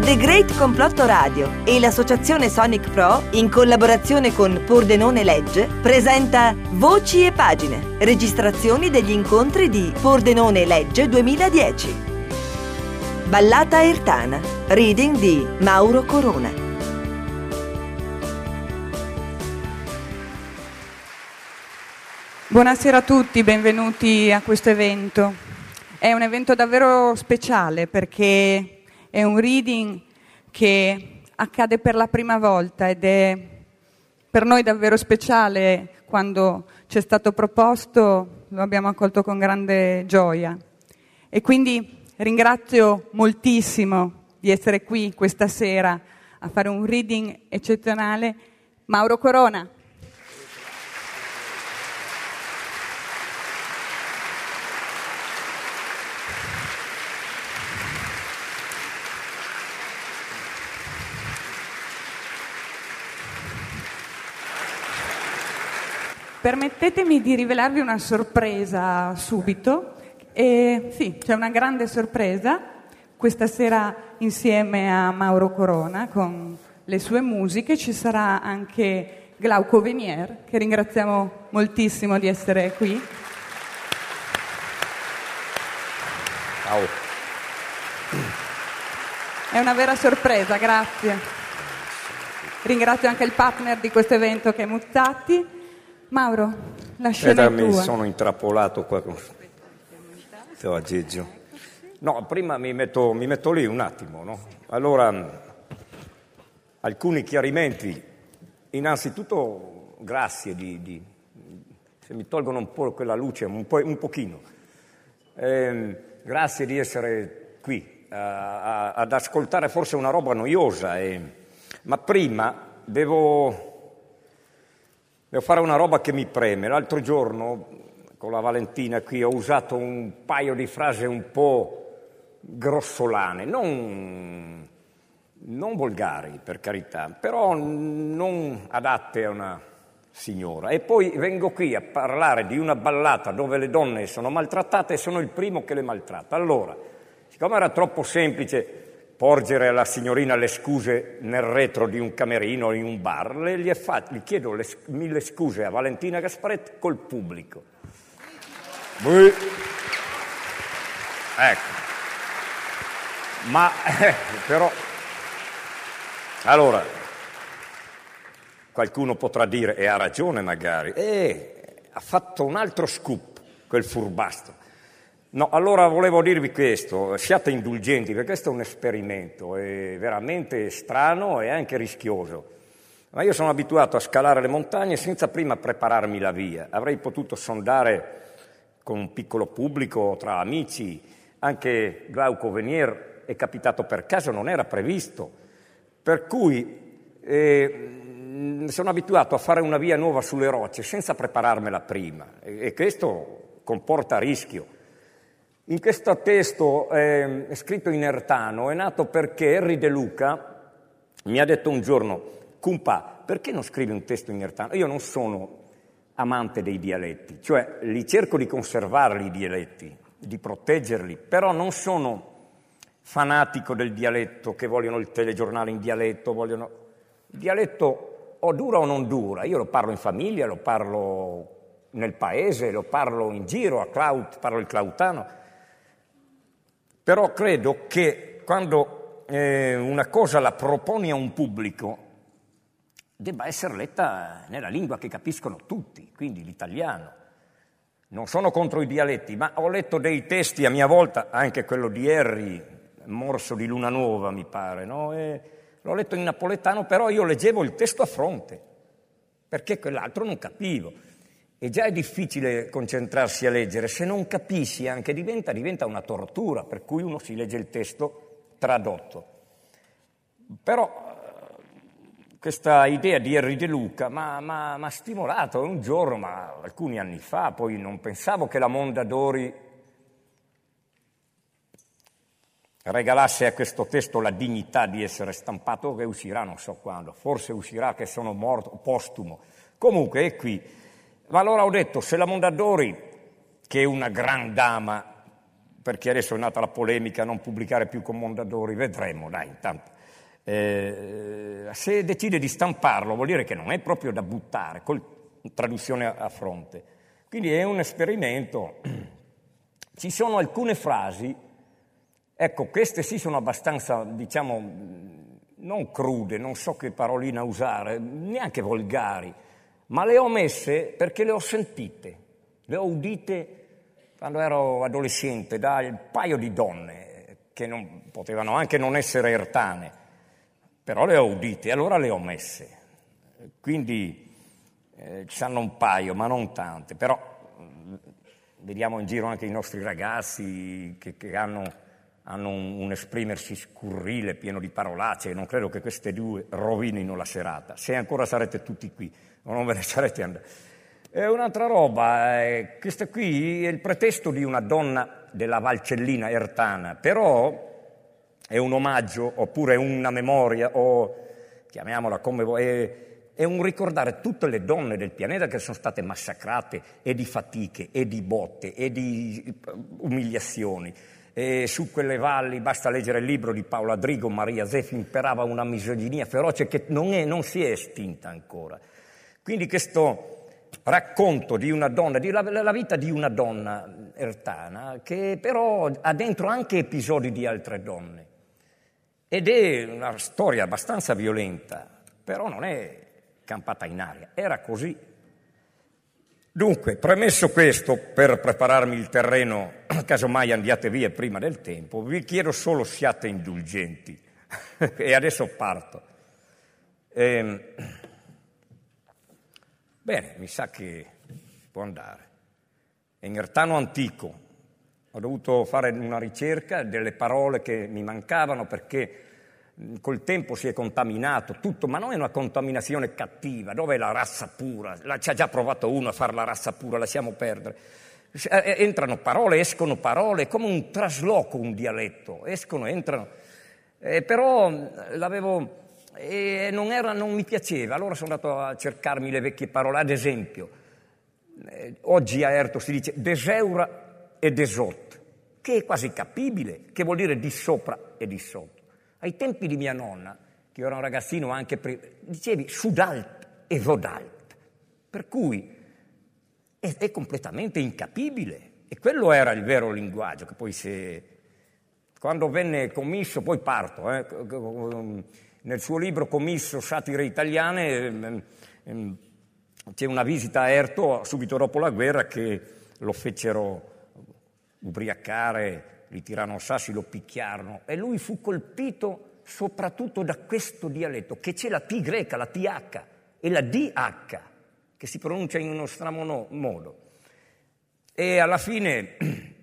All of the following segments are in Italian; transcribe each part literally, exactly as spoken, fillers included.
The Great Complotto Radio e l'associazione Sonic Pro, in collaborazione con Pordenone Legge, presenta Voci e Pagine, registrazioni degli incontri di Pordenone Legge duemiladieci. Ballata Ertana, reading di Mauro Corona. Buonasera a tutti, benvenuti a questo evento. È un evento davvero speciale perché è un reading che accade per la prima volta ed è per noi davvero speciale. Quando ci è stato proposto lo abbiamo accolto con grande gioia e quindi ringrazio moltissimo di essere qui questa sera a fare un reading eccezionale Mauro Corona. Permettetemi di rivelarvi una sorpresa subito. E sì, c'è una grande sorpresa questa sera insieme a Mauro Corona con le sue musiche. Ci sarà anche Glauco Venier, che ringraziamo moltissimo di essere qui. Ciao. È una vera sorpresa, grazie. Ringrazio anche il partner di questo evento che è Muzzatti. Mauro, la scena è tua. Mi sono intrappolato qua con a Geggio. No, prima mi metto, mi metto lì un attimo, no? Allora, alcuni chiarimenti. Innanzitutto, grazie di, di se mi tolgono un po' quella luce, un, po', un pochino. Eh, grazie di essere qui a, a, ad ascoltare forse una roba noiosa, eh. Ma prima devo... Devo fare una roba che mi preme. L'altro giorno, con la Valentina qui, ho usato un paio di frasi un po' grossolane, non, non volgari, per carità, però non adatte a una signora. E poi vengo qui a parlare di una ballata dove le donne sono maltrattate e sono il primo che le maltratta. Allora, siccome era troppo semplice porgere alla signorina le scuse nel retro di un camerino o in un bar, le, gli, fatto, gli chiedo le, mille scuse a Valentina Gasparetti col pubblico. Beh. Ecco. Ma, eh, però... Allora, qualcuno potrà dire, e ha ragione magari, eh, ha fatto un altro scoop, quel furbastro. No, allora volevo dirvi questo, siate indulgenti, perché questo è un esperimento, è veramente strano e anche rischioso. Ma io sono abituato a scalare le montagne senza prima prepararmi la via. Avrei potuto sondare con un piccolo pubblico, tra amici, anche Glauco Venier è capitato per caso, non era previsto. Per cui eh, sono abituato a fare una via nuova sulle rocce senza prepararmela prima e, e questo comporta rischio. In questo testo eh, scritto in ertano è nato perché Henry De Luca mi ha detto un giorno: Cumpa, perché non scrivi un testo in ertano? Io non sono amante dei dialetti, cioè li cerco di conservarli i dialetti, di proteggerli, però non sono fanatico del dialetto, che vogliono il telegiornale in dialetto, vogliono... Il dialetto o dura o non dura, io lo parlo in famiglia, lo parlo nel paese, lo parlo in giro, a Claut, parlo il clautano. Però credo che quando eh, una cosa la proponi a un pubblico debba essere letta nella lingua che capiscono tutti, quindi l'italiano. Non sono contro i dialetti, ma ho letto dei testi a mia volta, anche quello di Harry, Morso di Luna Nuova mi pare, no? E l'ho letto in napoletano, però io leggevo il testo a fronte, perché quell'altro non capivo. E già è difficile concentrarsi a leggere, se non capisci anche diventa, diventa una tortura, per cui uno si legge il testo tradotto. Però questa idea di Henry De Luca mi ha stimolato un giorno, ma alcuni anni fa, poi non pensavo che la Mondadori regalasse a questo testo la dignità di essere stampato, che uscirà non so quando, forse uscirà che sono morto, postumo. Comunque è qui. Ma allora ho detto, se la Mondadori, che è una gran dama, perché adesso è nata la polemica, non pubblicare più con Mondadori, vedremo, dai, intanto. Eh, se decide di stamparlo vuol dire che non è proprio da buttare, con traduzione a, a fronte. Quindi è un esperimento. Ci sono alcune frasi, ecco, queste sì sono abbastanza, diciamo, non crude, non so che parolina usare, neanche volgari, ma le ho messe perché le ho sentite, le ho udite quando ero adolescente da un paio di donne che non, potevano anche non essere ertane, però le ho udite, allora le ho messe. Quindi eh, ci sanno un paio, ma non tante, però mh, vediamo in giro anche i nostri ragazzi che, che hanno, hanno un, un esprimersi scurrile, pieno di parolacce, e non credo che queste due rovinino la serata, se ancora sarete tutti qui, o non ve ne sarete andati. E un'altra roba, eh, questo qui è il pretesto di una donna della Valcellina ertana, però è un omaggio, oppure una memoria, o chiamiamola come vuoi, è, è un ricordare tutte le donne del pianeta che sono state massacrate, e di fatiche, e di botte, e di umiliazioni. E su quelle valli, basta leggere il libro di Paola Drigo, Maria Zeffi, imperava una misoginia feroce che non, è, non si è estinta ancora. Quindi questo racconto di una donna, di la, la vita di una donna ertana, che però ha dentro anche episodi di altre donne. Ed è una storia abbastanza violenta, però non è campata in aria, era così. Dunque, premesso questo, per prepararmi il terreno, casomai andiate via prima del tempo, vi chiedo solo siate indulgenti. E adesso parto. Ehm, bene, mi sa che può andare. È in ertano antico. Ho dovuto fare una ricerca delle parole che mi mancavano perché col tempo si è contaminato tutto, ma non è una contaminazione cattiva. Dov'è la razza pura? La, ci ha già provato uno a fare la razza pura, lasciamo perdere. Entrano parole, escono parole, è come un trasloco, un dialetto, escono, entrano. Eh, però l'avevo, eh, non, era, non mi piaceva, allora sono andato a cercarmi le vecchie parole. Ad esempio, eh, oggi a Erto si dice deseura e desot, che è quasi capibile, che vuol dire di sopra e di sotto. Ai tempi di mia nonna, che io ero un ragazzino anche prima, dicevi sudalt e vodalt, per cui è, è completamente incapibile. E quello era il vero linguaggio, che poi se... Quando venne commisso, poi parto, eh, nel suo libro Commisso Satire Italiane, eh, c'è una visita a Erto subito dopo la guerra che lo fecero ubriacare, li tirarono sassi, lo picchiarono, e lui fu colpito soprattutto da questo dialetto, che c'è la T greca, la T H e la D H, che si pronuncia in uno strano modo. E alla fine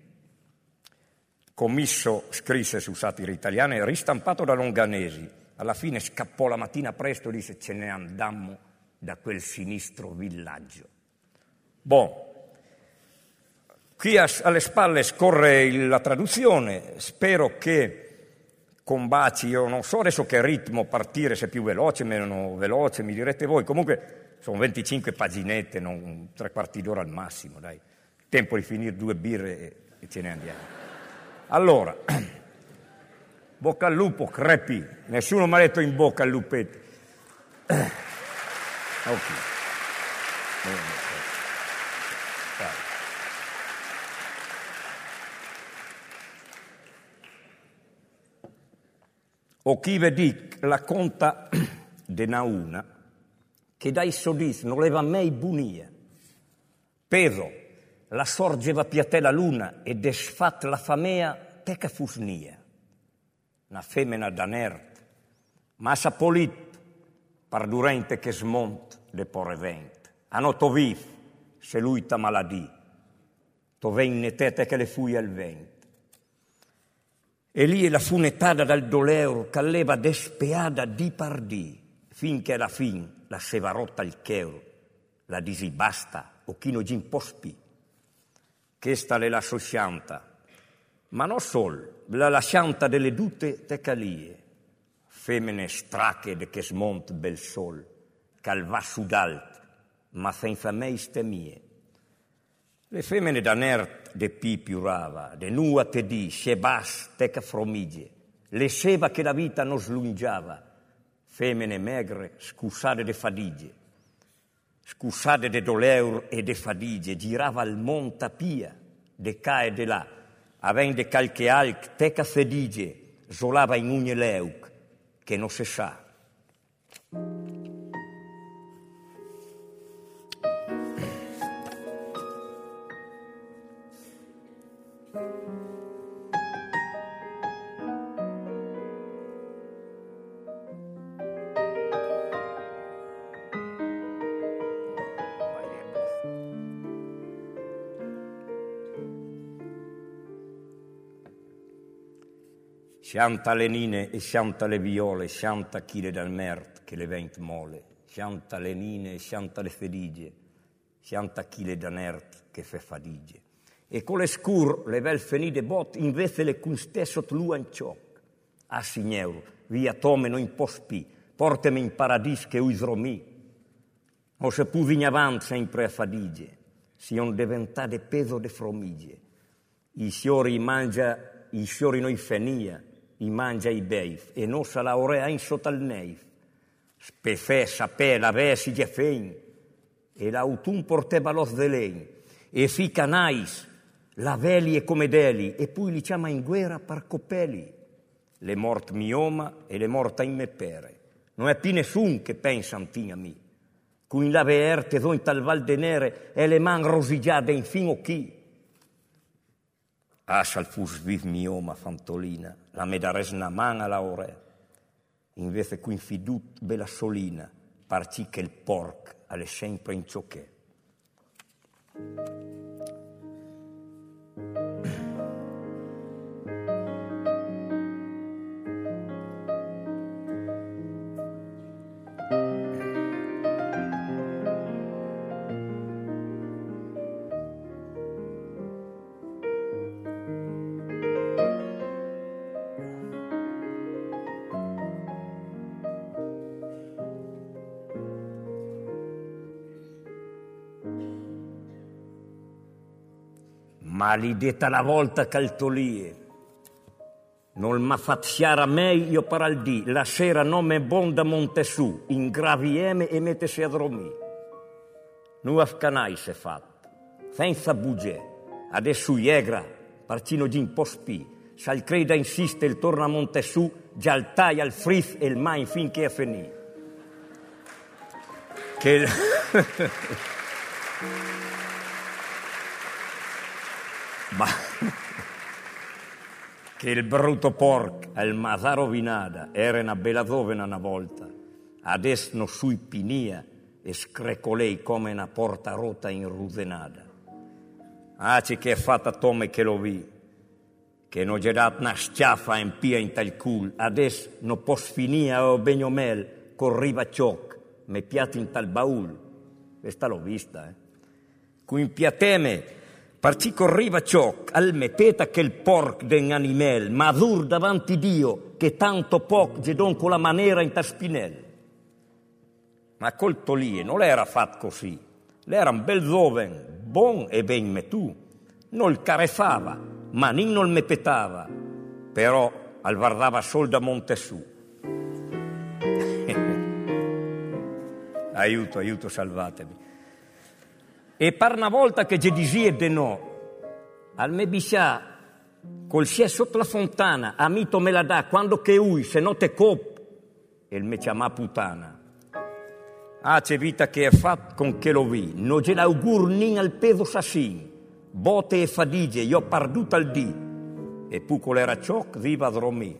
Commisso scrisse su Satire Italiane, ristampato da Longanesi, alla fine scappò la mattina presto e disse: ce ne andammo da quel sinistro villaggio. Boh. Qui alle spalle scorre la traduzione, spero che combaci, io non so adesso che ritmo partire, se più veloce, meno veloce, mi direte voi, comunque sono venticinque paginette, non tre quarti d'ora al massimo, dai, tempo di finire due birre e, e ce ne andiamo. Allora, bocca al lupo, crepi, nessuno mi ha detto in bocca al lupetto. Ok. O chi vedi la conta de nauna, che dai sodis non leva mai bunia. Pero la sorgeva piate la luna e desfat la famea teca fusnia. Una femmina d'anert, ma sa polit, pardurente che smont de porevent. Ano to viv, se lui ta maladì, to venne tete che le fui al vent. E lì la funetada dal doleur c'alleva despeada di pardì, finché alla fin la seva rotta il cheur, la disi basta o chi no gin pospi. Questa le la scianta, ma non sol, la lascianta delle dute tecalie, femmine strache de che smont bel sol, cal va sudalt, ma senza mei stemie. Le femmine d'anert de pi piurava, de nua te di, se bas teca fromige, le seva che la vita non slungiava, femmine megre, scussate de fadige, scussate de doleur e de fadige, girava al monta pia, de ca e de là, avende calche alc, teca fedige, zolava in ugne leuc, che non se sa. Scianta le nine e scianta le viole, scianta chile dal mert che le vent mole, scianta le nine e scianta le fedige, scianta chile da nert che fe fadige. E con le scur le vel fenide bot, invece le cun stesso tluan cioc. Ah, signor, via tome no in pospi, portemi in paradis che uisromi. O se pu vigna avant sempre a fadige, si on diventà de peso de fromige. I siori mangia, i siori noi fenia, i mangia i beif, e non sa la orea in sotto al neif. Spefè, sapè, la vesi già fein, e l'autun porteva los de lein, e fi canais, la veli e come deli, e poi li chiama in guerra par copeli. Le mort mioma e le morta in me pere. Non è più nessun che pensa antin a mi. Cui la veerte do in tal val de nere, e le man rosigiade infino chi. Ah, sal fus viv mioma fantolina, la me dares na man alla ore. Invece qui infidut bella solina, parci che il porc alle sempre in ciocche. Maledetta la volta caltolie, non m'ha fatto a me, io paral di, la sera non me bon da monte su, in gravieme e mettesi a dormire. Non afcanai se fatto, senza bugie, adesso iegra, parcino gin pospi, sal creda insiste il torna a monte su, già il tai al fris e il mai finché è finito. Che... Ma che il brutto porc al mazà rovinata era una bella dovena una volta, adesso no sui pinia e screcolei come una porta rotta in rudenada. Ah, c'è che è fatta tome che lo vi, che non c'è data una schiaffa in pia in tal cul, adesso no pos finia o begnomel corriva cioc, me piatti in tal baul. Questa l'ho vista, eh. Qui in piateme parci corriva ciò, al meteta che il porc den animel, madur davanti Dio, che tanto poc gedon con la maniera in taspinel. Ma col tolie non l'era fatto così, l'era un bel zoven, bon e ben metù, non il carefava, ma nin non il mepetava, però al guardava sol da monte su. Aiuto, aiuto, salvatemi. E par una volta che ge disie de no, al me biscià, col si è sotto la fontana, amito me la dà, quando che ui, se no te cop, e il me chiamà putana. Ah, c'è vita che è fatta con che lo vi, no ge l'augur nin al pedo sassin, bote e fadige, io parduta al dì, e puco l'era cioc, viva a dormì.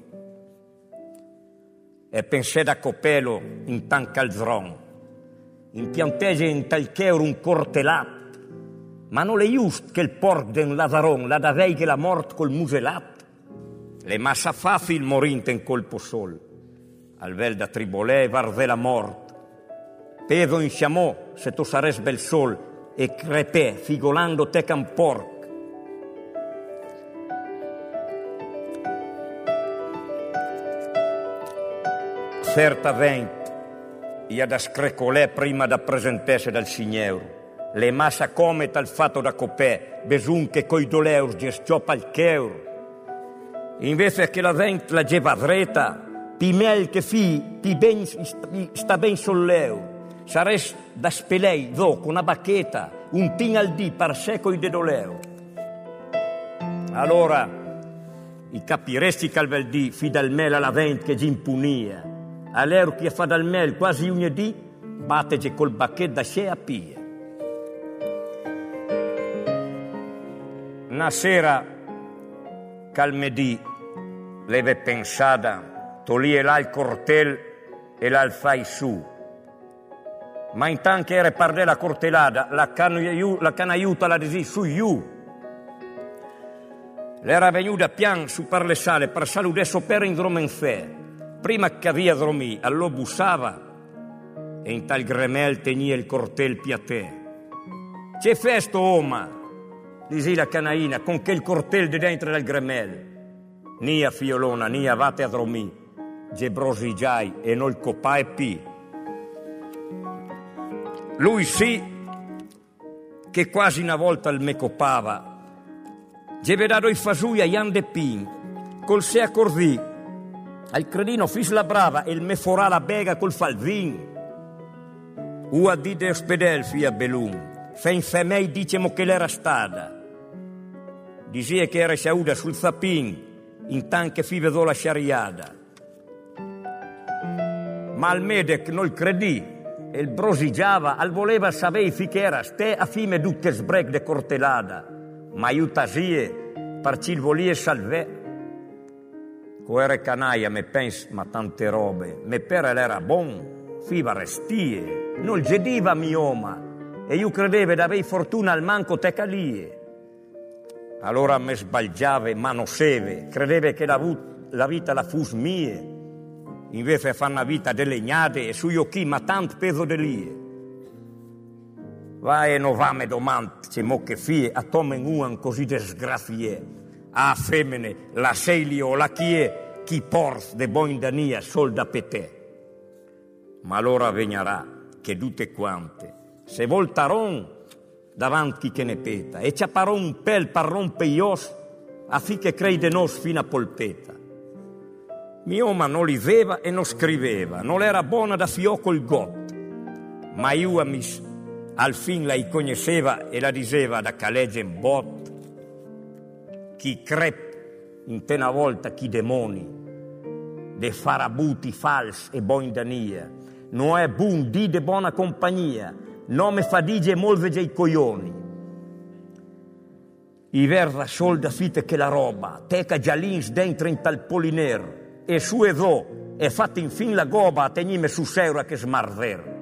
E pensè da copelo in tan calzron, in piantese in tal cheuro un cortelat, ma non le just che il porc den ladaron la davei che la mort col muselat. Le massa facil morinte in colpo sol, al vel da tribolè varve la mort. Pedo in sciamò se tu sares bel sol e crepè figolando te can porc. Certa vent ia da screcolè prima da presentesse dal signeur. Le massa come tal fatto da copè, besun che coi doleurs gestiò pal cheur. Invece che la vent la geva dreta, pi mel che fi, pi ben, sta ben solleu, sares da spelei, do, con una bacchetta, un tin al dì, par secoli de doleu. Allora, i capiresti calvel dì, fi dal mel alla vent che impunia, all'ero che fa dal mel quasi ogni dì, battege col bacchetto da sce a pia. Una sera, calmedì, leve pensata, tolie là il cortel e là il fai su. Ma intanto che era par la cortelada, la canaiuta la desi su iu. L'era venuta pian su per le sale per saludare sopra in dromenfè. Prima che avia dormì, allò bussava e in tal gremel tenia il cortel piatè. C'è festo, oma, disi la canaina, con che il cortel di dentro del gremel. Nia fiolona, nia vate a dormì, ge brosigiai e non il copai pi. Lui sì, che quasi una volta il me copava, ge vedado i fasui a Ian de Pin, col se accordì, al credino fis la brava e il me forà la bega col falvin. Ua di de ospedel fia belun, fen femei dicemo che l'era stada. Disie che era sciauda sul zapin, intanto che fi vedò la sciariada. Ma al medec non il credì, e il brosigiava, al voleva sapere fi che era ste a fime dutte sbrec de cortelada, ma aiutasie, parci il volie salvè. Coere canaia, me pens, ma tante robe, me per l'era bon, fiva restie, non il gediva mioma, e io credeva d'avei fortuna al manco te calie. Allora me sbagliave, ma non seve, credeva che la, la vita la fus mie, invece fa una vita delle legnate e sui occhi ma tanto peso de lie. Vai e non va me domande, c'è mo che fie, a tomen uan così desgrazie, a femmine, la sei o la chie, chi pors de boindania sol da petè. Ma allora vegnerà che tutte quante, se voltaron davanti che ne peta, e ciaparon un pel par rompe ios, affi che crei de nos fino a polpeta. Mio ma non liveva e non scriveva, non era buona da fiocco il got, ma io a mis al fin la conosceva e la diceva da calegge in bot. Chi crep in te una volta chi demoni, de farabuti fals e boindania, non è bun di de buona compagnia, non me fadige molvege i coglioni. I verda solda fite che la roba, teca gialins dentro in tal poliner, e su e do, e fatta infin la goba a tegnime su seura che smarver.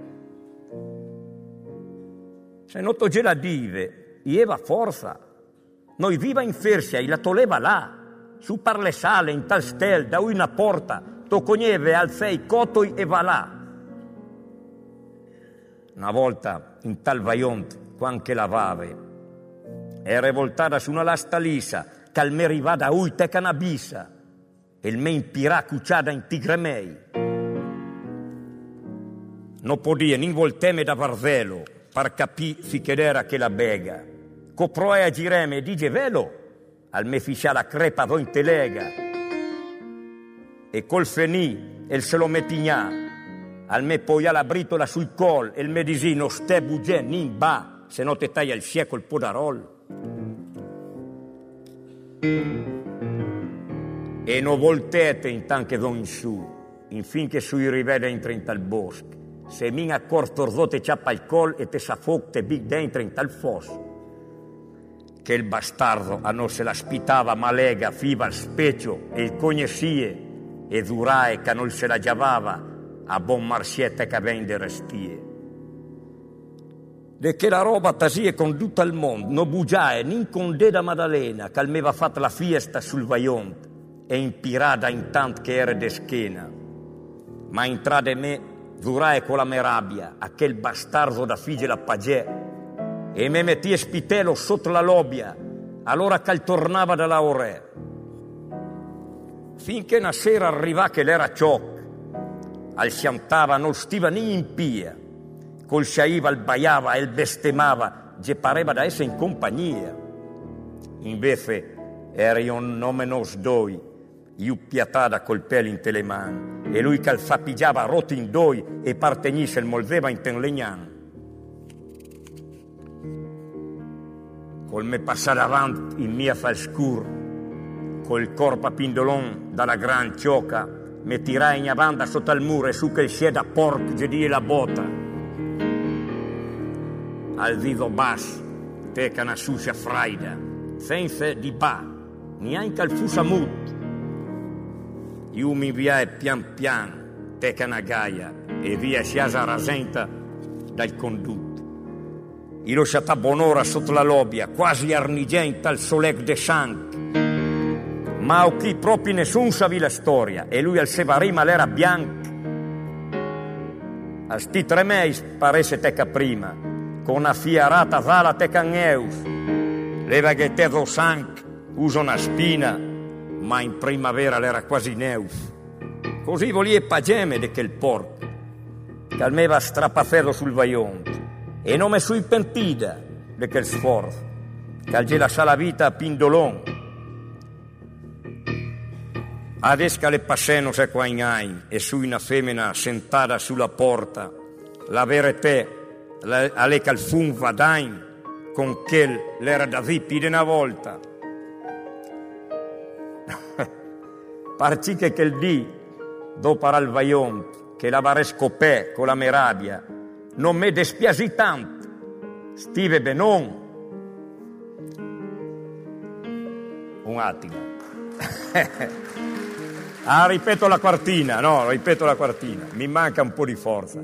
Se noto ge la dive, ieva forza, noi viva in fersia, e la toleva là, su par le sale, in tal stel, da una porta, to cogneve al fei cotoi e va là. Una volta, in tal vaiont, quanche lavave, è revoltata su una lasta lisa, cal me riva da ui te canabissa, e il me impirà cucciada in tigremei. Non podia nin volteme da varvelo, par capì fi che era che la bega. Coproe a gireme e dice velo, al me fiscia la crepa vo in telega. E col fenì, el se lo mettignà, al me poia la britola sul col, e il me disì no ste bugè nin ba, se no te taglia il sieco il podarol. E no voltete intanto che do in su, infin che sui rivede entra in tal bosco, se min accorto orzote ciappa il col e te s'affocte big dentro in tal fosso. Che il bastardo a non se la spitava malega, fiva al specchio e il cognesie, e durae che non se la giavava a bon marsiette che vende restie. De che la roba tasie con tutto il mondo, no bugiae, nin con Deda Maddalena, che almeva fatta la fiesta sul vaiont, e impirada intant che era de schena. Ma intrade me, durae con la merabia, a che il bastardo da fige la pagè, e me mettie spitello sotto la lobbia, allora che tornava dalla ore. Finché una sera arriva che l'era cioc, al siantava non stiva ni in pia, col sciaiva, il baiava e il bestemava, ge pareva da essere in compagnia. Invece era un nome nos doi, io piatada col pelo in te le mani, e lui calfappigiava rotti in doi e partenisse il molveva in ten legnan. Col me passare avanti in mia falscur, col corpo a pindolon dalla gran cioca, me tirai in avanda sotto al muro e su che il da porc gedie la bota. Al vivo bas, teca una suscia fraida, senza di ba, neanche al fusa mut. Io mi inviai pian pian, teca una gaia, e via siasa rasenta dal condutto. Io lo sciatà buon'ora sotto la lobbia, quasi arnigenta al soleg de sangue. Ma o chi proprio nessun savi la storia, e lui al sevarima l'era bianca. A sti tre mesi paresse teca prima, con una fiarata vala teca neus. Leva che te do sangue, usa una spina, ma in primavera l'era quasi neus. Così volie pageme de che il porco, calmeva strappaferro sul vaionte, e non me sui pentida de che il sforzo, calge la sala vita a pindolon. Adesca le passeno se qua in ain, e su una femmina sentada sulla porta, la vere te, la, alle calfun vadain, con quel l'era da vipi de una volta. Parci che quel dì, dopo al vaiont, che la vare scopè con la meravia, non me despiasi tanto, stive benon. Un attimo. Ah, ripeto la quartina, no, ripeto la quartina, mi manca un po' di forza.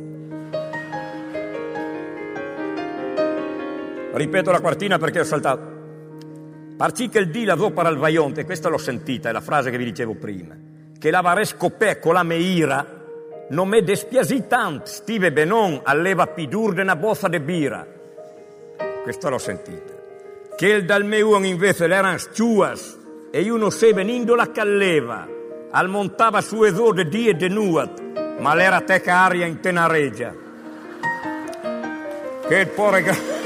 Ripeto la quartina perché ho saltato. Parci che il dì la dopo al vaionte, questa l'ho sentita, è la frase che vi dicevo prima, che la vare scopè con la meira, non me despiasi tant, stive benon, alleva pidur de una bozza de bira. Questa l'ho sentita. Che il dal meu invece l'eran sciuas, e io non se venendo la calleva, al montava su ezo de die de nuat, ma l'era teca aria in tenareggia. Che il pore...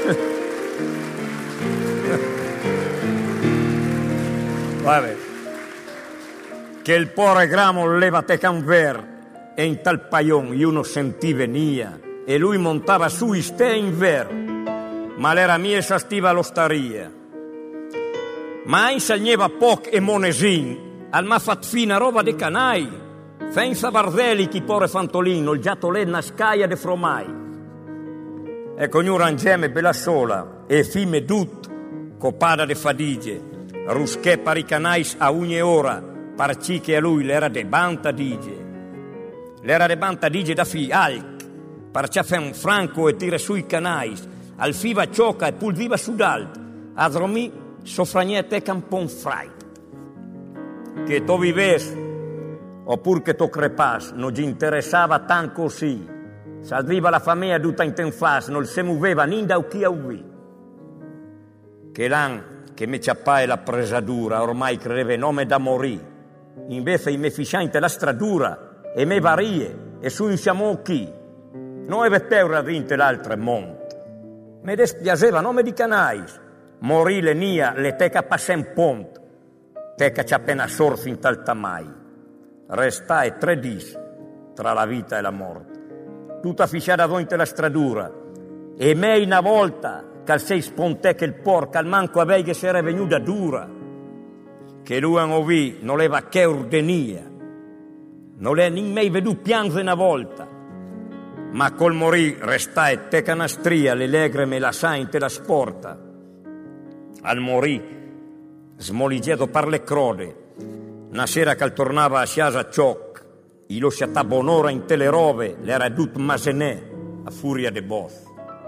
Vabbè. Che il pore gramo leva teca un ver, e in tal paion io non sentì venia, e lui montava su iste in ver, ma l'era mia sastiva l'ostaria. Ma insegneva poc e monesin, al m'ha fatto fina roba de canai, senza varzelli chi pore fantolino, il giatolè nascaia de fromai. E con un rangeme bella sola, e fime dut, copada de fadige, ruschè pari canais a ogni ora, parci che a lui l'era de banta dige. L'era de banta dige da fi alc, parcia fe un franco e tire sui canais, al fiva cioca e pulviva su d'alt, a dormì sofragnete campon frai. Che to vives, oppure che to crepas, non ci interessava tan così. S'arriva la famiglia tutta in tenfas, non se muoveva ninda o chi auvi. Che l'an che me ciappai la presadura, ormai credeva nome da morì. Invece i me fisciante la stradura, e me varie, e su in siamo chi. Non vetteu dinte l'altre monte. Me despiaceva nome di canais. Morì le nia, le teca passen pont. Teca c'è appena sorsi in tal tamai. Restai tre dis tra la vita e la morte. Tutta fisciata dovente la stradura. E me una volta, che sei sponte che il porca al manco avei che si era venuta dura. Che lui non ovì, non leva che ordenia. Non le ni mai veduto piange una volta. Ma col morì restai teca una stria, le legre me la sa in te la sporta. Al morì, smoligeto per le crode, una sera che tornava a casa cioc, i lo sciatà bonora in te le rove, l'era dut masenè, a furia de boss.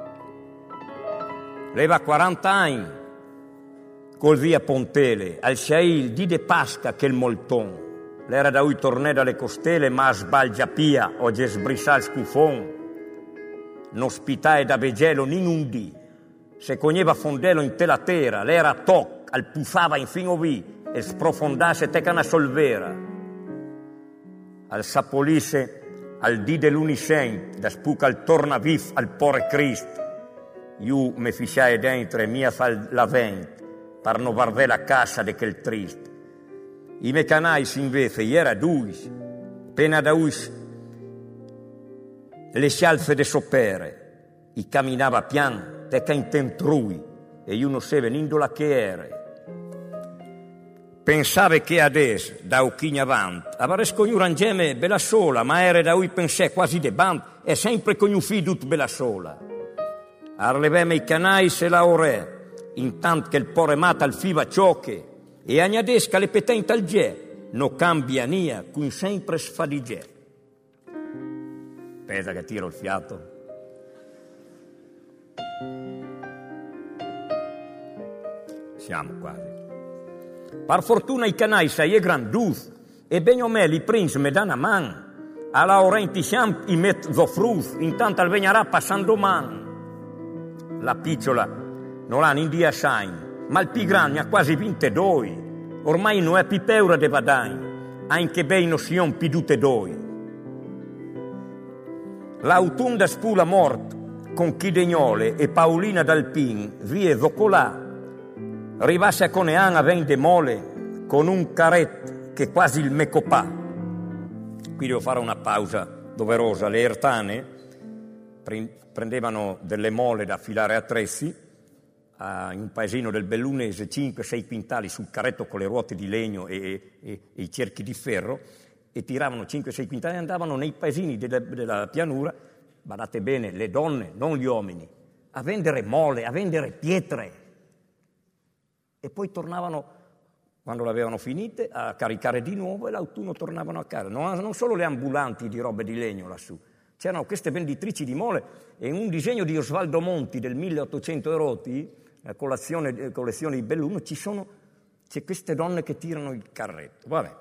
Leva quaranta anni, col via Pontele, al sciail di de Pasca che il molton, l'era da ui tornè dalle costele, ma a sbalgiapia o ge sbrissà il scufon, non spitae da begelo nin un dì, se cogneva fondelo in te la tera, l'era toc, al puffava infin ovì e sprofondasse teca una solvera. Al sapolisse al dì dell'uniscent, da spuca al tornavif al pore Crist. Io me fisciai dentro e mia fa la vent, per non varvè la cassa de quel trist. I mecanais invece era due, pena da us le scialfe de sopere, i camminava pian, te che intentrui, e io non se venindola che era. Pensava che adesso, da occhini avanti, avrei scognura in gemme bella sola, ma era da cui pensè quasi de band, e sempre con un figlio bella sola. Arleveme i canai se la ore, intanto che il pore mata al fiva ciocche, e agnadesca le petente al gè, no cambia nia, con sempre sfadigè. Pesa che tiro il fiato. Siamo quasi. Per fortuna i canai sei granduz, e ben me li prince me danno a man, alla orenti siam i met zofruz, intanto al vegnarà passando man. La picciola non l'ha in dia shine, ma il più grande ha quasi ventidue, ormai non è più peura de vadain, anche bei non sion più tutte due. L'autunda spula mort, con Chidegnole e Paolina d'Alpin, vie zoccolà, arrivasse a Conean a vende mole con un caret che quasi il me copà. Qui devo fare una pausa doverosa. Le ertane prendevano delle mole da affilare a tressi a, in un paesino del Bellunese, cinque sei quintali sul carretto con le ruote di legno e, e, e i cerchi di ferro, e tiravano cinque sei quintali e andavano nei paesini della, della pianura, badate bene, le donne, non gli uomini, a vendere mole, a vendere pietre. E poi tornavano, quando l'avevano finite, a caricare di nuovo, e l'autunno tornavano a casa. Non, non solo le ambulanti di robe di legno lassù, c'erano queste venditrici di mole, e un disegno di Osvaldo Monti del milleottocento erotti, la collezione, collezione di Belluno, ci sono, c'è queste donne che tirano il carretto. Vabbè.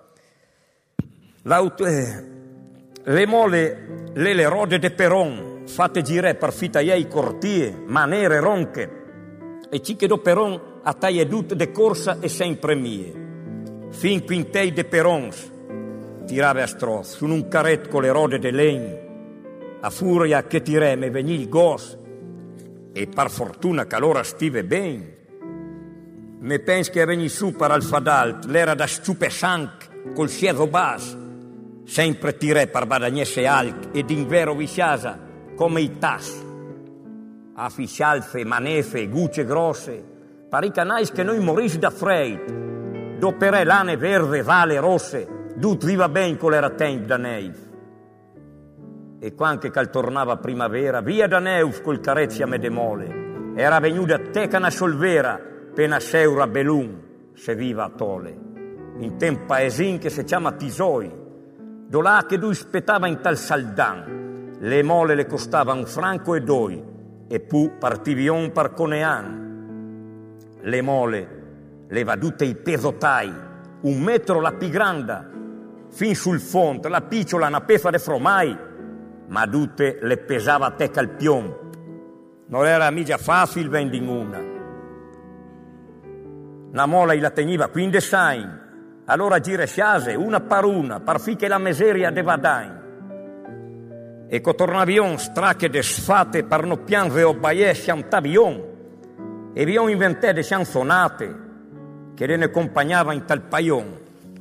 L'auto, eh, le mole, le, le rode de Peron, fatte girare per fitaiei cortie, manere ronche, e ci che do Peron a taie tutte de corsa e sempre mie. Fin quintei de Perons tirava a stroz, su un carretto con le rode de legno, a furia che tireme venì il gos, e par fortuna che allora stive ben. Me pens che veni su per al fadalt, l'era da stupesanc, col siedo bas, sempre tirè per badagnesse alc, ed in vero visciasa, come i tas. A fiscialfe, manefe, gucce grosse, pari canais che noi moris da freit, doperè lane verde, vale, rosse, dut viva ben con le ratent da neif. E quando che tornava primavera, via da neuf col carezia me de mole, era venuta tecana solvera, pena seura belun, se viva a tole. In tem paesin che se chiama Tisoi, dolà che lui spettava in tal saldan, le mole le costava un franco e doi, e pu partivion par Conean. Le mole le vadute i pesotai, un metro la più grande, fin sul fondo, la picciola una pefa de fromai, ma tutte le pesava teca al piombo. Non era mica facile vending una. Una mola la teniva quindi sain, allora gire sciase una par una, par fi che la miseria de vadain. E co tornavion stracche de sfate par no pianve o baie chantavion, e vion inventé de chanzonate che le ne accompagnava in tal paion.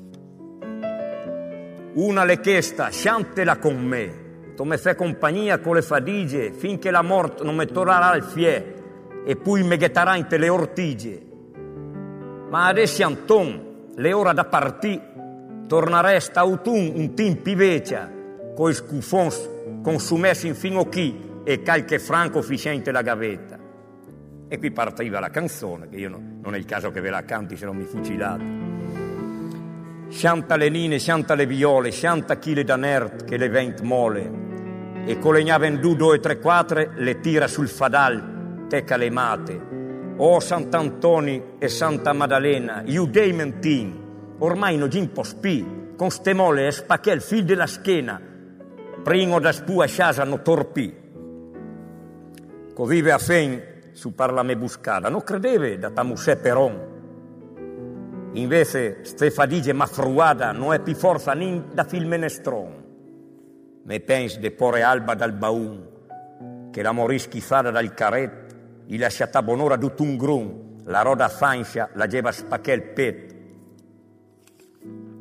Una le chiesta, chantela con me, tu me fai compagnia con le fadigie, finché la morte non mi tornerà al fie, e poi mi ghetterà in te le ortigie. Ma adesso Anton, le ora da partì, torneresta autun un tim pivecia, coi scufons consumessi in fin occhi e calche franco fiscente la gavetta. E qui partiva la canzone, che io no, non è il caso che ve la canti se non mi fucilate. Chanta le nine, chanta le viole, chanta chi le danert che le vent mole, e con le gnaven du, due, tre, quattro, le tira sul fadal, teca le mate. O Sant'Antoni e Santa Maddalena, iudei mentin, ormai no gin pospì, con ste mole e spacchè il fil della schiena, primo da spua sciasa no torpì. Così ve a fen su parla me buscada, non credeve da tamusè peron. Invece ste fadige ma fruada non è più forza nin da fil menestron. Me pens de pore alba dal baun, che la morì schifata dal caret, i lasciata bonora d'ut un grun, la roda fancia la geva spacchè il pet.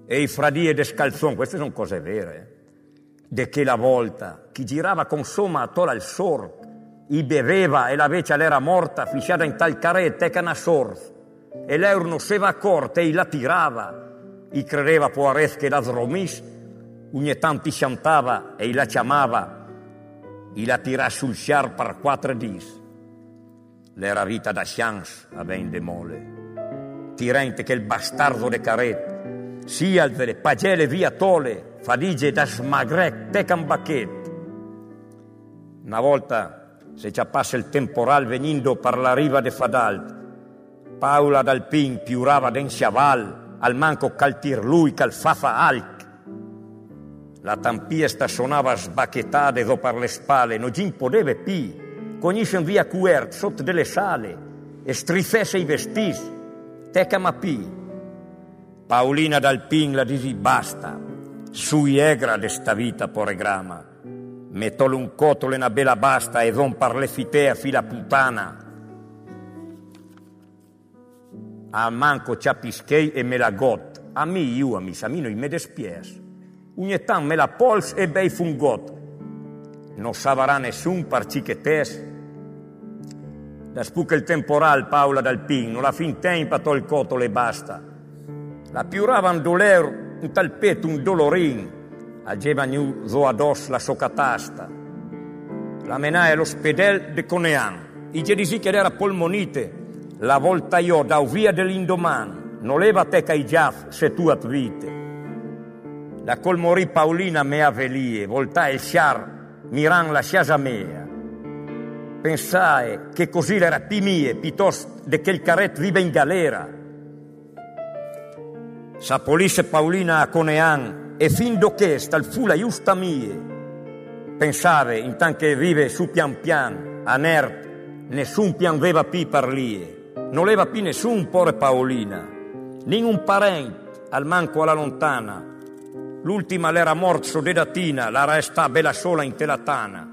e i fradie de scalzon, queste sono cose vere, de che la volta chi girava con somma attorno al sort, i beveva e la vecchia l'era morta, fisciata in tal caretta e cana sorf, e l'eur non se va accorta e i la tirava, i credeva poares che la zromis, ogni tanto ti chantava e i la chiamava, i la tirà sul sciar per quattro dis. L'era vita da chance a ben de mole, tirente che il bastardo de caretta, sia delle pagelle via tole, fadige da smagrec tecan bacchet. Una volta se ci passa il temporal venendo per la riva de Fadalt, Paula dal Pin piurava den sciaval, al manco caltir lui cal fafa alc. La tampiesta suonava sbacchettata do per le spalle, non gin podeve pi, cognisen via cuert sotto delle sale, e strifesse i vestis, teca pi. Paolina dal Pin la disi basta, sui egra de sta vita poregrama, mettole un cotole una bella basta e don par le fitea fila puttana. A manco ciapischei e me la got, a mi io a mi samino i me despies, ogni tan me la pols e bei fungot, non savarà nessun par cichetes. Da spuca il temporal Paola dal Pin, non la fin tempo tol cotole e basta. La piurava un doler, un tal petto, un dolorin, ageva nu zo ados la socatasta. La menai all'ospedel de Conean, i gedisi che era polmonite, la volta io da via dell'indoman, non leva te che i giaf se tu at vite. La col morì Paolina mea velie, volta il sciar, miran la sciasa mea. Pensai che così l'era pi mie, piuttosto de che il carret vive in galera. S'apolisse Paolina a Conean e fin do che stal fu la giusta mie. Pensave, intanto che vive su pian pian, a Nert, nessun pianveva pi parlie, non leva pi nessun pore Paolina, nin un parente, al manco alla lontana. L'ultima l'era mort sodedatina, la resta bella sola in telatana.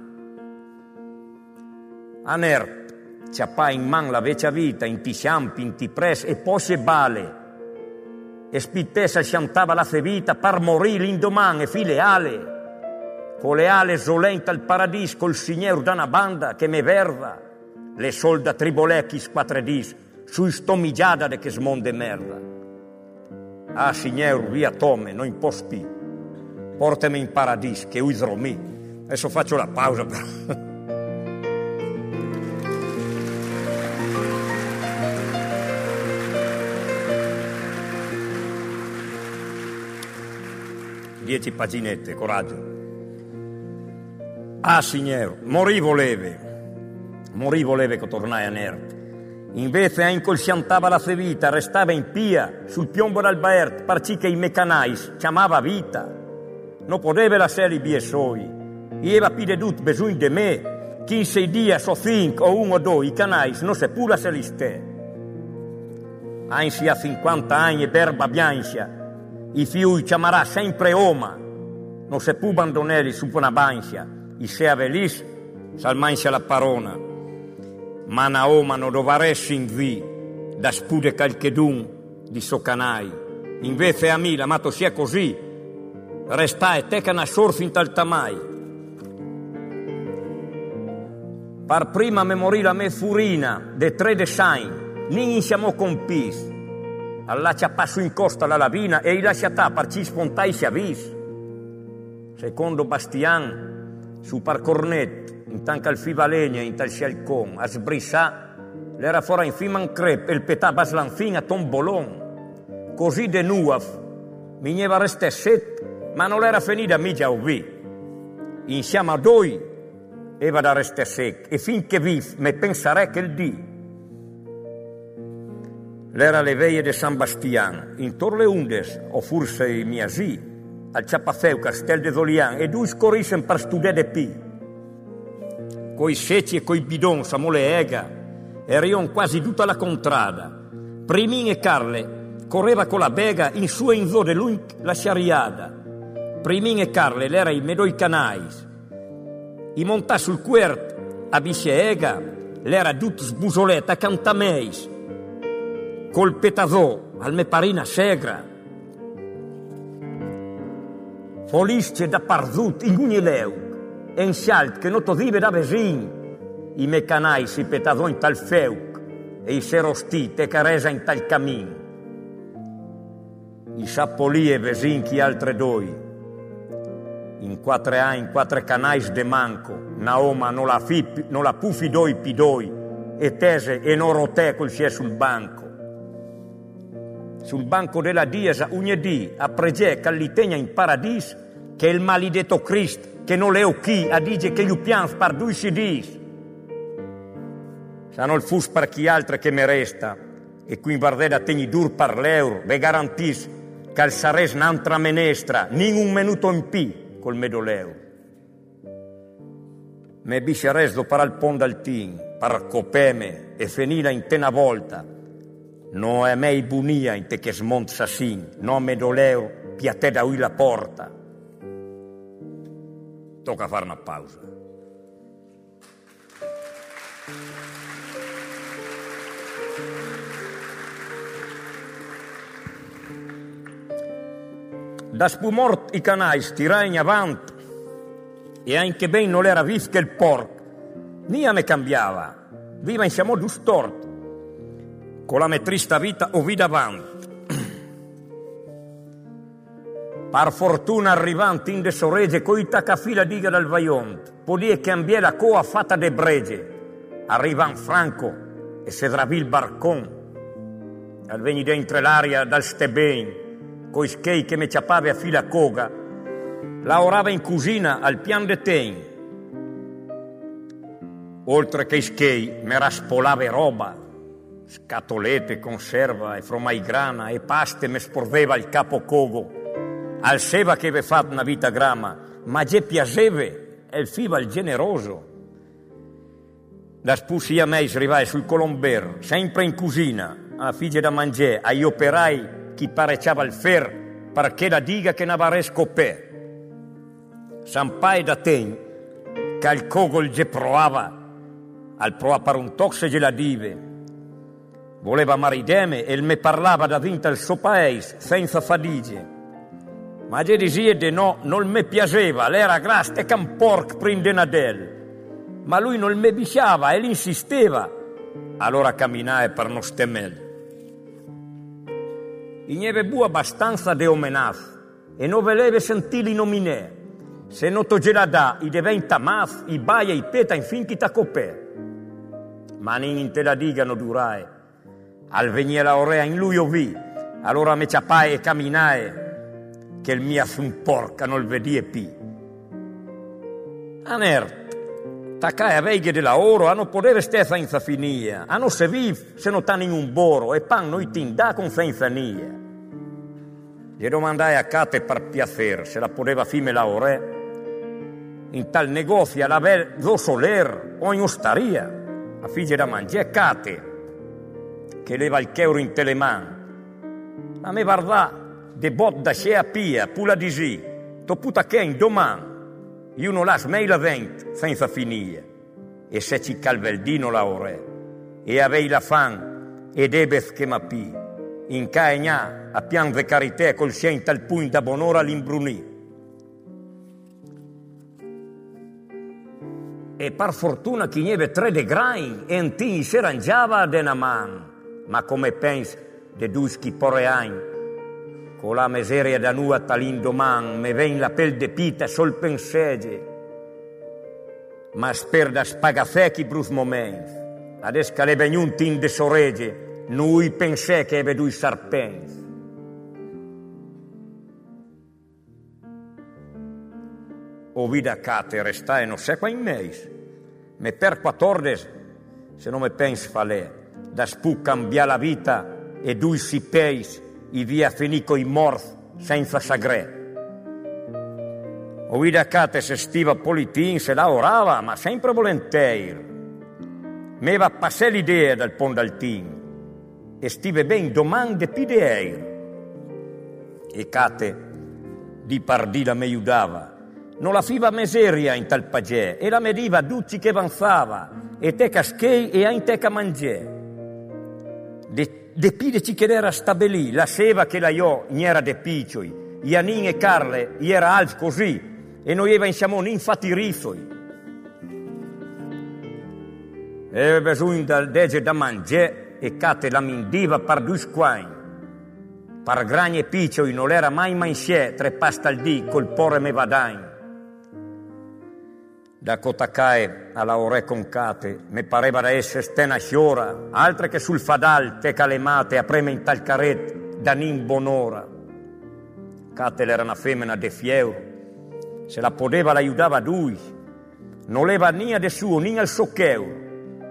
A Nert, ciappa in man la vecchia vita, in ti ciampi, in ti pres e posse bale, e spittessa chantava la fevita par morì l'indoman e file ale, con le ale zolenta al paradis col signor da una banda che me verva, le solda tribolecchi squattredis sui stomigiada de che smonde merda. Ah signor via tome, non in pospi, portami in paradis che uidromi. Adesso faccio la pausa per... Dieci paginette, coraggio. Ah, signor, morì voleve. Morì voleve che tornai a Nert. Invece a incolciantava la sua vita, restava in pia, sul piombo d'Albaert, parci che i meccanais chiamava vita. Non poteva la seri bie soi. Ieva pide dut besugno de me, chi in sei dia so cinque o uno o due, i canais non se pula se li ste. Anzi a cinquanta anni e berba biancia, i fiui chiamarà sempre Oma, non se può abbandonare su una bancia, i se avelis, salmancia la parona. Ma na Oma non dovaressi in vi, da spude calchedun di socanai. Invece a mi, l'amato sia così, restai te che na sorfi in tal tamai. Par prima me morì la me furina, de tre de sain, nin siamo compis. Alla ci passo in costa la lavina e i lasciata parci spontai si avvis. Secondo Bastian, su par cornet, in tanca al fivalegna, in tal scialcon, a sbrissà, l'era fora in fiman crep e il petà baslanfin a tombolon. Così de nuaf, migneva reste set, ma non era finita mi già ovvi. Insieme a doi, eva da reste sec, e finché viv, me pensare che il di. L'era le veie de San Bastian, intorno le undes, o forse i miasi, al Ciapafeu, Castel de Dolian, e due scorrissem per studiare de pi. Coi secci e coi bidon, samole ega, erion quasi tutta la contrada. Primin e Carle correva con la bega in su e in zo de lui la sciariada. Primin e Carle l'era i medoi canais. I montà sul quert, a bisce ega, l'era tut sbusoleta cantameis. Col petazò al me parina segra. folisce da parzut in ogni leu, e in scialt che non vive da vesin, i meccanai si petavano in tal feuc, e i serostite che resa in tal camin. I sappoli e vesin chi altre doi, in quattro anni, in quattro canais de manco, Naoma non la, fi, non la pufi doi pidoi, e tese e non rote col si è sul banco. Sul banco della Diesa ugnedì a pregè che li tegna in paradis, che il maledetto Cristo, che non le occhi, a dice che gli pian par due si dis. Sanno il fus per chi altre che me resta, e qui in Vardeda tegni dur par l'euro, ve garantis che al sares n'altra menestra, nin un minuto in pi col medoleo. Me bisce resdo par al pondaltin, par copeme e fenila in tena volta, no è mei bunia in te che smont sassin, no medoleo piate da ui la porta. Tocca fare una pausa. Da spumort i canai stirai in avanti, e anche ben non era vis che il porco, nia me cambiava, viva in siamo du stort, con la metrista vita o vita avanti. Par fortuna arrivanti in de sorege coi taccafila diga dal vaiont, podie cambiare la coa fatta de brege, arrivan Franco e se dravi il barcon, al veni dentro l'aria dal stebein, coi schei che me ciapave a fila coga, lavorava in cucina al pian de ten. Oltre che i schei me raspolava roba, scatolette, conserva e fromaigrana e paste me sporveva il capo cogo, al seva che ave fatto una vita grama, ma ge piaceve e il fiva il generoso. Da spussi a me srivai sul colomber, sempre in cucina, a figlie da mangiare, agli operai chi parecciava il fer, perché la diga che n'avare scopè. Sampai da ten, che al cogol ge provava, al prova per un toxe ge la dive. Voleva marideme e il me parlava da vinta il suo paese, senza fadige. Ma ge disie de no, non me piaceva, l'era grasta e can porc prinde nadel. Ma lui non me bisciava e l'insisteva. Allora camminai per non stemel. Igneve bu abbastanza de omenaf e non veleve sentili nominè. Se non to geladà, i diventa maf, i baia, i peta, infin chi ta copè. Ma nin in te la digano durai. Al venie la orea in lui ovi, allora me ciapai e camminae, che il mia fun porca non il vedie pi. Anert, taccai a veighe della oro, a non podere ste senza finia, a non se viv se non tan in un boro, e pan noi tindà con senza nia. Gli domandai a Cate per piacer se la poteva fime la ore, in tal negozio la vel do soler o in ostaria, a figlia da mangiare Cate, che leva il cheuro in teleman. A me guardà de bot da scea pia, pula di sì, toputa che in doman, io non las mai la vent senza finire, e se ci calveldino la ore, e avei la fan, ed ebez che m'appì, in caegna a pian de carità col sien tal punt da bonora l'imbrunì. E par fortuna chi nieve tre de grain, e antin si rangiava de una man, ma come pens de duschi poreain, con la miseria da nua talindoman, me ven la pel de pita sol pensege, ma sper da spagafechi brus moments, ades che le veniun tin de sorege, nui pensè che eve dui sarpens. O vida Cate restai non se qua in meis, me per quattordes, se non me pens falè, da spu cambia la vita e dui si peis, i via finico i morth senza sagre. O vida Cate se stiva politin, se la orava, ma sempre volenteir. Me va passè l'idea dal pondaltin, e stive ben domande pideir. E Cate di pardì la me aiutava, non la fiva miseria in tal pagè, e la mediva ducci che avanzava, e te caschei e in te ca mangiè. De, de pide ci che era stabelì, la seva che la io n'era de piccioi, Ianin e Carle, era alf così, e noi eva insiamo infatti rifoi. E bisogno dal dege da mangiare e cate la mindiva par due squain. Par grani e piccioi non era mai mangiare tre pasta al dì col porre me vadain. Da Cotacae alla ore con cate, me pareva da essere stena sciora, altre che sul fadal te calemate a preme in tal caret da nin bonora. Catel era una femmina de fieur, se la poteva l'aiutava lui, non leva nia de suo, nia al soccheur.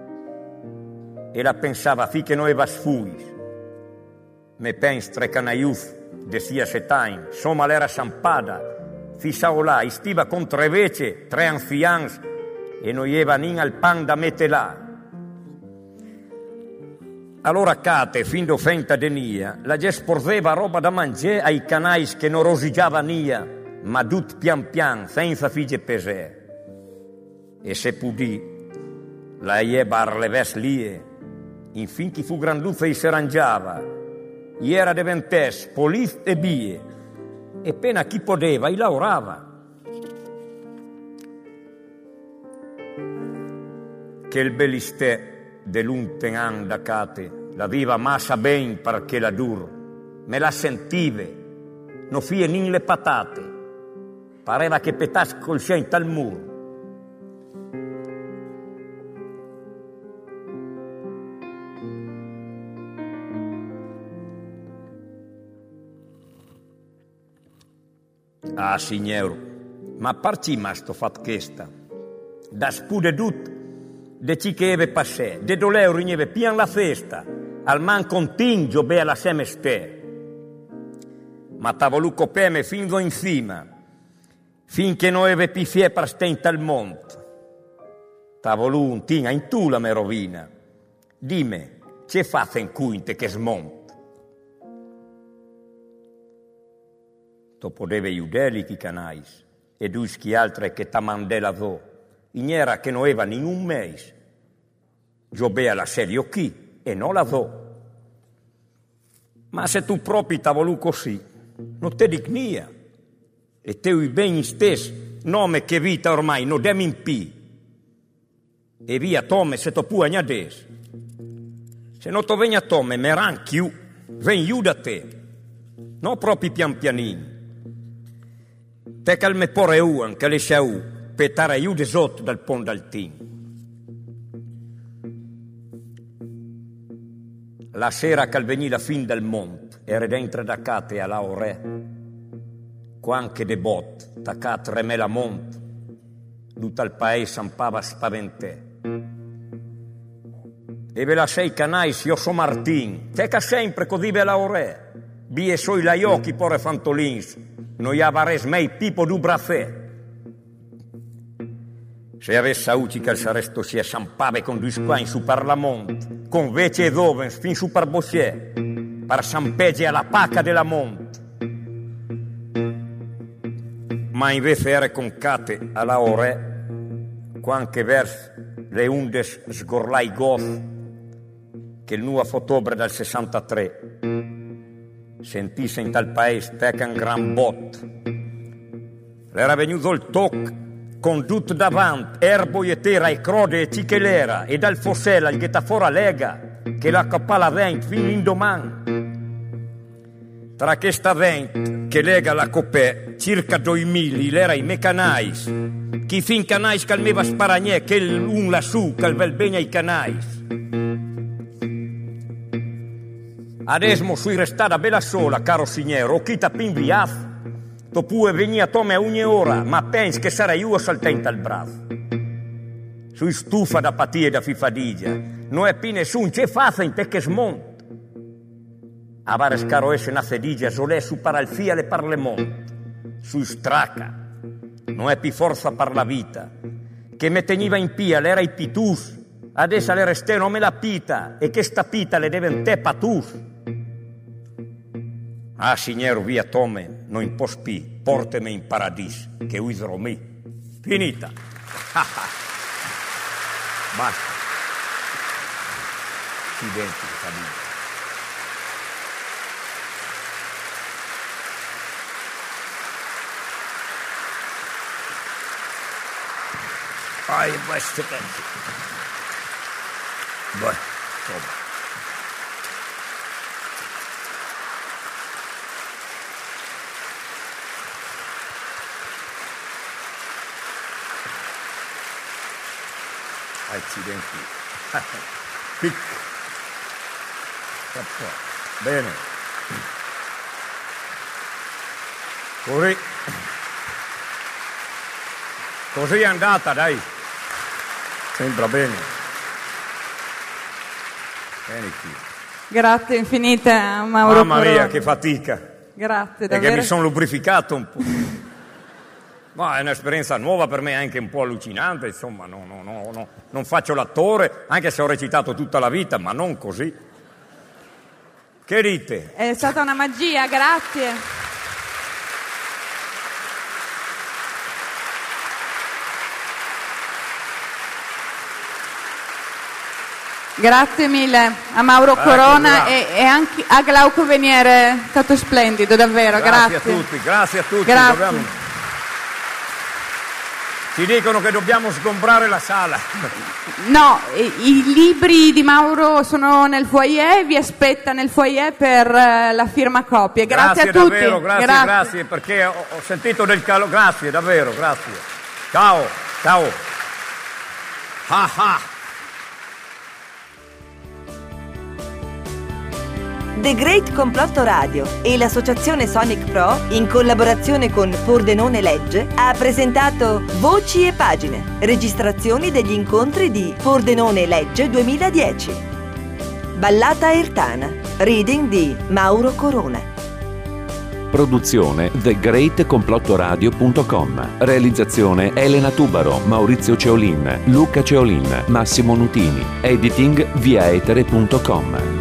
E la pensava finché non eva sfuis. Me pens tre canaiuf de sia setain, somma l'era sampada, fissao là, istiva con tre vece, tre anzians, e non eva nin al pan da mette là. Allora Cate, fin d'offenta de nia, la ge sporgeva roba da mangiare ai canais che non rosigiava nia, ma tut pian pian, senza figge pesè. E se pudì, la ie barleves lie, infin chi fu granduzza e si rangiava, iera deventes, poliz e bie, e pena chi poteva, i lavorava. Che il bellistè dell'unten an da Cate, la viva massa ben perché la dur, me la sentive, non fie nin le patate, pareva che petas col scien tal mur. Ah, signor, ma parci masto fat chesta, da spude dut, de ci che eve passè, de doleu rigneve pian la festa, al man contingio bea la semeste. Ma t'avolu copeme fin go in cima, finché non eve pifie per stenta al mont. T'avolu un tin in tu la me rovina, dime, c'è fatta in cuinte che smont. To podeve iudeli chi canais, ed uschi altre che t'amandela vo, ignera che non eva nin un meis. Giobea la serio chi, e non la vo. Ma se tu proprio t'ha voluto così, non te dignia, e te ui ben stes, nome che vita ormai non dem in pi, e via tome se to pu agnades. Se non to vegna tome, meran chiù, ven iù da te, non proprio pian pianin. Te calme porre uan, che le sciau, petare iù de sotto dal pon d'altin. La sera che veni la fin del mont, era dentro da Cate alla ore, quanche de bot, da Cate remela mont, tutto il paese sampava spaventè. E ve la sei canais, io so Martin, te che sempre così ve la ore, bie soi la occhi porre fantolins, noi avares mei pipo du brafè. Se avesse uci che il saresto si sampave con due squain su per la mont, con vece e dovens fin su per bosciè, per sampegge alla pacca della mont. Ma invece era con Cate alla ore, quanche vers le undes sgorlai goth, che il nuovo ottobre del sessantatré sentisse in tal paese tecan gran bot. L'era venuto il toc con tutto davanti, erbo e terra e crode e cichelera, e dal fossella il ghetafora lega che la cappala vent fin l'indoman. Tra questa vent che lega la copè circa duemila l'era i mecanais, chi fin canais calmeva sparagnè che un lassù calvel bene ai canais. Adesmo sui restata bella sola, caro signero, o chi t'appin viaf, topue venia tome a ogni ora, ma pens che sarà io saltenta al bravo. Sui stufa da patie da fifadigia, non è più nessun, c'è faza in te che smont. Avare scaro esse una fedigia, solè su paralfia le parlemont, sui straca, non è più forza per la vita, che me teniva in pia, l'era i pitus, adesso le reste non me la pita, e che sta pita le deve te patus. Ah, signor, via tome, non in pospi, portemi in paradis, che uidrò mi. Finita. Basta. Accidenti, famiglia. Ai, queste pezzi. Beh, insomma. Accidenti. Pic. Bene. Così. Così è andata, dai. Sembra bene. Bene qui. Grazie infinite a Mauro Mamma Corona. mia, che fatica. Grazie, Perché davvero. mi sono lubrificato un po'. Ma è un'esperienza nuova per me, anche un po' allucinante, insomma, no, no, no, no. Non faccio l'attore, anche se ho recitato tutta la vita, ma non così. Che dite? È stata una magia, grazie. Grazie mille a Mauro Ecco, Corona grazie. e, e anche a Glauco Veniere, è stato splendido, davvero, Grazie, grazie. a tutti, grazie a tutti. Grazie. Dobbiamo... Ci dicono che dobbiamo sgombrare la sala. No, i, i libri di Mauro sono nel foyer, vi aspetta nel foyer per uh, la firma copie. Grazie, Grazie a tutti. davvero, grazie, grazie, grazie, perché ho, ho sentito del calore. Grazie, davvero, grazie. Ciao, ciao. Ah ah. The Great Complotto Radio e l'associazione Sonic Pro, in collaborazione con Pordenone Legge, ha presentato Voci e Pagine, registrazioni degli incontri di Pordenone Legge duemiladieci. Ballata Ertana, reading di Mauro Corona. Produzione the great complotto radio punto com. Realizzazione Elena Tubaro, Maurizio Ceolin, Luca Ceolin, Massimo Nutini. Editing via etere punto com.